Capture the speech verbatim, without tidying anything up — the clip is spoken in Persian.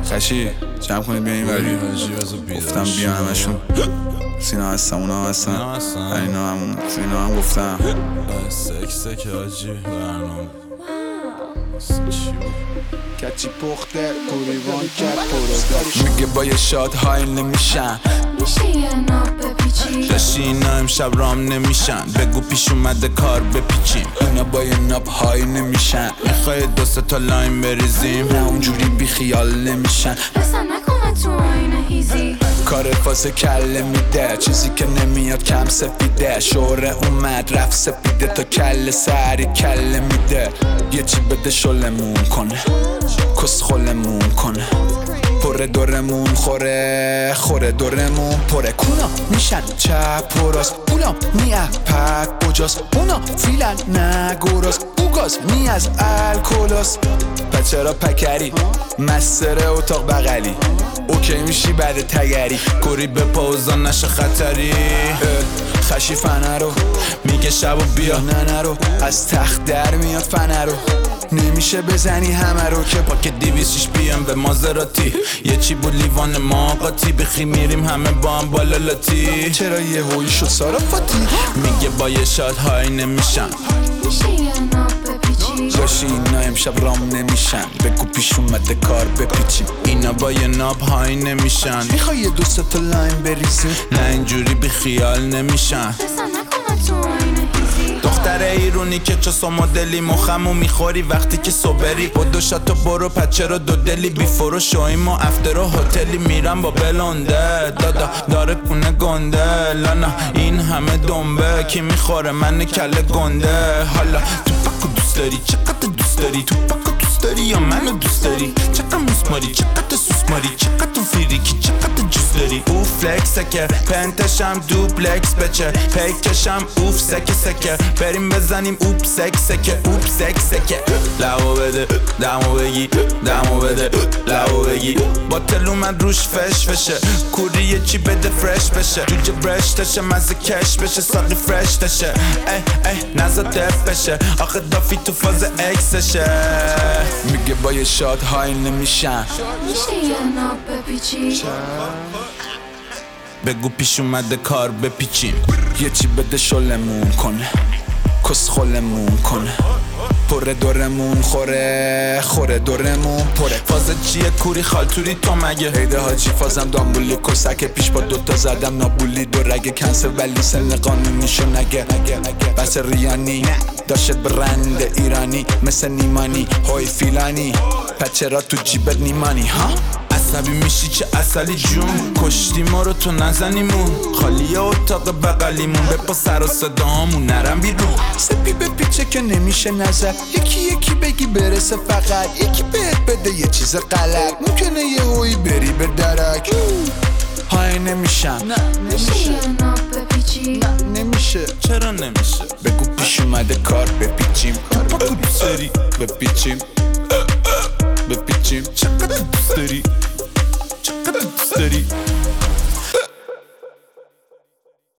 خشی جمع کنید بیا این وری گفتم بیا همشون سینا هستم اونا هستن اینا همون سینا هم گفتم سک سک آجی برنامه کچی پخته کوریوان کرد پروداکشن میگه با یه شاد های نمیشن میشه یه ناب بپیچی داشتی اینا امشب رام نمیشن بگو پیش اومده کار بپیچیم اینا با یه ناب های نمیشن میخوای دو سه تا لاین بریزیم نه اونجوری بی خیال نمیشن بسن نکنه تو آینه هیزی کار فاز کله میده چیزی که نمیاد کم سفیده شوره اومد رفت سپیده تا کله سری کله میده یه چی بده شلمون کنه کس خلمون کنه پره دورمون خوره خوره دورمون پره کونا میشن چپ پراست اونا میه پک بجاست اونا فیلن نگوراست اوگاز می از الکولاست بچه را پکری مستره اتاق بغلی اوکی میشی بعد تگری کوری به پاوزان نشه خطری خشی فنه رو میگه شب و بیا نه رو از تخت در میاد فنه رو نمیشه بزنی همه رو که پاک دیویسیش بیام به مازراتی یه چی بود لیوان ما قاطی بخی میریم همه با هم بالا لاتی چرا یه هویی شد صرافاتی میگه با یه شاد های نمیشن میشه یه ناب بپیچی داشتی اینا امشب رام نمیشن بگو پیش اومده کار بپیچیم اینا با یه ناب های نمیشن میخوای یه دو سه تا لاین بریزیم نه اینجوری بی خیال نمیشن بسن نکنه تو آینه هیزی دختر ایرونی که چسا مدلی مخمو میخوری وقتی که صبری با دو شاتو برو پچه رو دو دلی بی فرو شویم و افتر و هتلی میرم با بلنده دادا داره کنه گنده لانا این همه دنبه کی میخوره من کله گنده حالا تو پاکو دوست داری چقدر دوست داری تو پاکو دوست داری یا منو دوست داری چقدر موسماری چقدر سوسماری چقدر فریکی چقدر جوست داری او فلکسکه پنتشم دوپلکس بچه پیکشم اوف سکه سکه بریم بزنیم اوپ سک سکه اوپ سک سکه لعو بده دمو بگی دمو بده لعو بگی با تلو من روش فش بشه کوری یه چی بده فرش بشه جوجه برش تشه مزه کش بشه ساقی فرش تشه ای ای نزا دف بشه آخه دافی تو فاز اکسشه میگه با یه شاد های نمیشن میشه یه ناب بپیچی بگو پیش اومده کار بپیچیم یه چی بده شلمون کنه کس خلمون کنه پره دورمون خوره خوره دورمون پره فاز چیه کوری خالتوری تو مگه هیده حاجی فازم دامبولی کسک پیش با دوتا زدم نابولی دو رگه کنسل ولی سن قانونیشو نگه بس ریانی داشت برند ایرانی مثل نیمانی های فیلانی پچه را تو جیبت نیمانی ها عصبی میشی چه اصلی جون کشتی ما رو تو نزنیمون خالیه اتاق بغلیمون بپا سر و صدامون نرم بیرون سپی به پیچه که نمیشه نظر یکی یکی بگی برسه فقط یکی بهت بده یه چیز غلط ممکنه یه هوی بری به درک های نمیشن میشه یه ناب بپیچی نمیشه چرا نمیشه بگو پیش اومده کار بپیچیم تو پاکو دوست داری بپیچیم بپیچیم چقدر دوست داری چقدر دوست داری